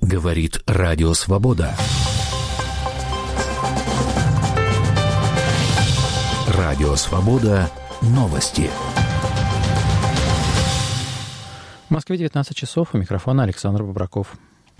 Говорит Радио Свобода. Радио Свобода. Новости. В Москве 19 часов. У микрофона Александр Бобраков.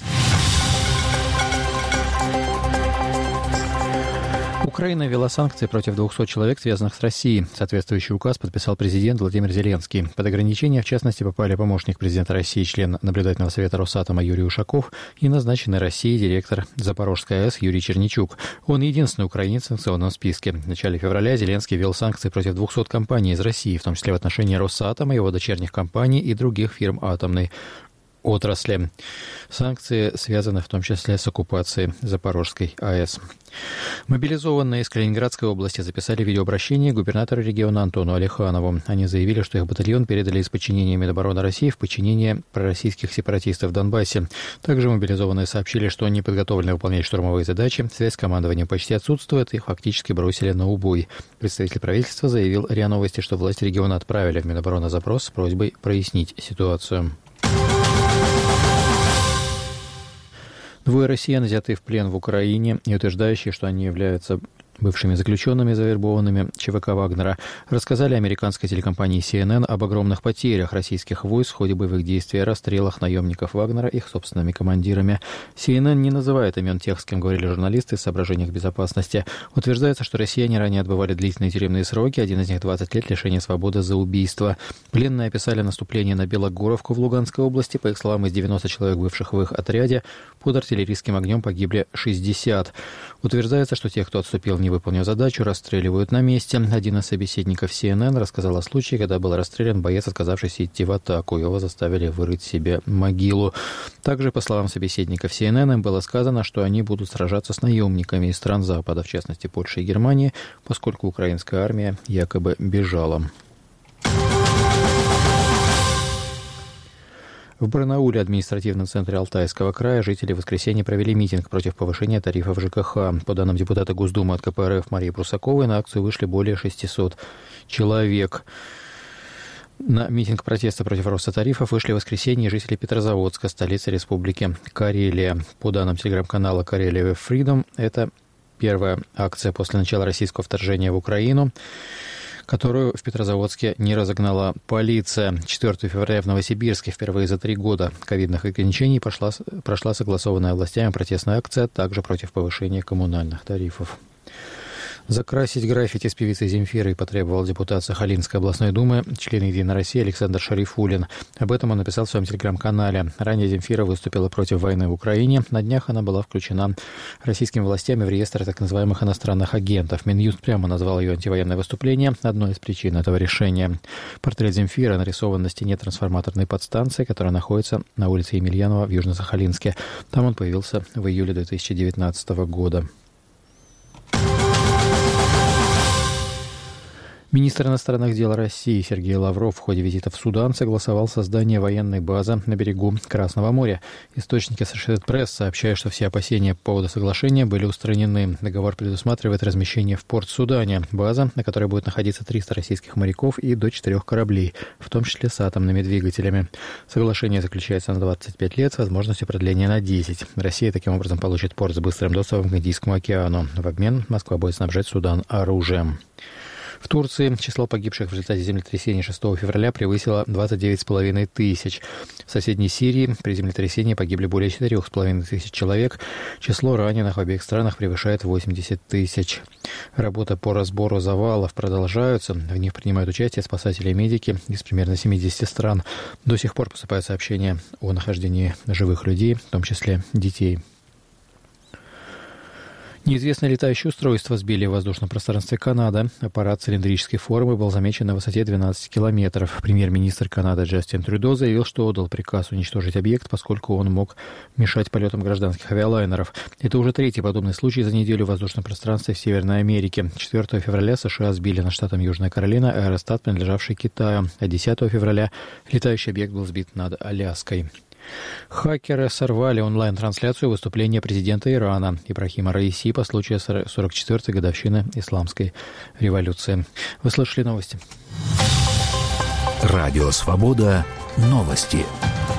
Украина ввела санкции против 200 человек, связанных с Россией. Соответствующий указ подписал президент Владимир Зеленский. Под ограничения, в частности, попали помощник президента России, член наблюдательного совета Росатома Юрий Ушаков и назначенный Россией директор Запорожской АЭС Юрий Черничук. Он единственный украинец в санкционном списке. В начале февраля Зеленский ввел санкции против 200 компаний из России, в том числе в отношении Росатома, его дочерних компаний и других фирм атомной отрасли. Санкции связаны в том числе с оккупацией Запорожской АЭС. Мобилизованные из Калининградской области записали видеообращение губернатору региона Антону Алиханову. Они заявили, что их батальон передали из подчинения Минобороны России в подчинение пророссийских сепаратистов в Донбассе. Также мобилизованные сообщили, что они подготовлены выполнять штурмовые задачи, связь с командованием почти отсутствует, их фактически бросили на убой. Представитель правительства заявил РИА Новости, что власти региона отправили в Минобороны запрос с просьбой прояснить ситуацию. Двое россиян взяты в плен в Украине и утверждающие, что они являются бывшими заключенными, завербованными ЧВК Вагнера, рассказали американской телекомпании CNN об огромных потерях российских войск в ходе боевых действий и расстрелах наемников Вагнера их собственными командирами. CNN не называет имен тех, с кем говорили журналисты, в соображениях безопасности. Утверждается, что россияне ранее отбывали длительные тюремные сроки, один из них 20 лет лишения свободы за убийство. Пленные описали наступление на Белогоровку в Луганской области. По их словам, из 90 человек, бывших в их отряде, под артиллерийским огнем погибли 60. Утверждается, что тех, кто отступил, не выполнив задачу, расстреливают на месте. Один из собеседников CNN рассказал о случае, когда был расстрелян боец, отказавшийся идти в атаку. Его заставили вырыть себе могилу. Также, по словам собеседников CNN, им было сказано, что они будут сражаться с наемниками из стран Запада, в частности Польши и Германии, поскольку украинская армия якобы бежала. В Барнауле, административном центре Алтайского края, жители в воскресенье провели митинг против повышения тарифов ЖКХ. По данным депутата Госдумы от КПРФ Марии Прусаковой, на акцию вышли более 600 человек. На митинг протеста против роста тарифов вышли в воскресенье жители Петрозаводска, столицы Республики Карелия. По данным телеграм-канала Карелия Freedom, это первая акция после начала российского вторжения в Украину, которую в Петрозаводске не разогнала полиция. 4 февраля в Новосибирске впервые за 3 года ковидных ограничений прошла согласованная властями протестная акция, также против повышения коммунальных тарифов. Закрасить граффити с певицей Земфирой потребовал депутат Сахалинской областной думы, член «Единой России» Александр Шарифуллин. Об этом он написал в своем телеграм-канале. Ранее Земфира выступила против войны в Украине. На днях она была включена российскими властями в реестр так называемых иностранных агентов. Минюст прямо назвал ее антивоенное выступление одной из причин этого решения. Портрет Земфиры нарисован на стене трансформаторной подстанции, которая находится на улице Емельянова в Южно-Сахалинске. Там он появился в июле 2019 года. Министр иностранных дел России Сергей Лавров в ходе визита в Судан согласовал создание военной базы на берегу Красного моря. Источники Associated Press сообщают, что все опасения по поводу соглашения были устранены. Договор предусматривает размещение в Порт-Судане. База, на которой будет находиться 300 российских моряков и до 4 кораблей, в том числе с атомными двигателями. Соглашение заключается на 25 лет с возможностью продления на 10. Россия таким образом получит порт с быстрым доступом к Индийскому океану. В обмен Москва будет снабжать Судан оружием. В Турции число погибших в результате землетрясения 6 февраля превысило 29,5 тысяч. В соседней Сирии при землетрясении погибли более 4,5 тысяч человек. Число раненых в обеих странах превышает 80 тысяч. Работы по разбору завалов продолжаются. В них принимают участие спасатели и медики из примерно 70 стран. До сих пор поступают сообщения о нахождении живых людей, в том числе детей. Неизвестное летающее устройство сбили в воздушном пространстве Канады. Аппарат цилиндрической формы был замечен на высоте 12 километров. Премьер-министр Канады Джастин Трюдо заявил, что отдал приказ уничтожить объект, поскольку он мог мешать полетам гражданских авиалайнеров. Это уже третий подобный случай за неделю в воздушном пространстве в Северной Америке. 4 февраля США сбили над штатом Южная Каролина аэростат, принадлежавший Китаю. А 10 февраля летающий объект был сбит над Аляской. Хакеры сорвали онлайн-трансляцию выступления президента Ирана Ибрахима Раиси по случаю 44-й годовщины Исламской революции. Вы слышали новости. Радио Свобода. Новости.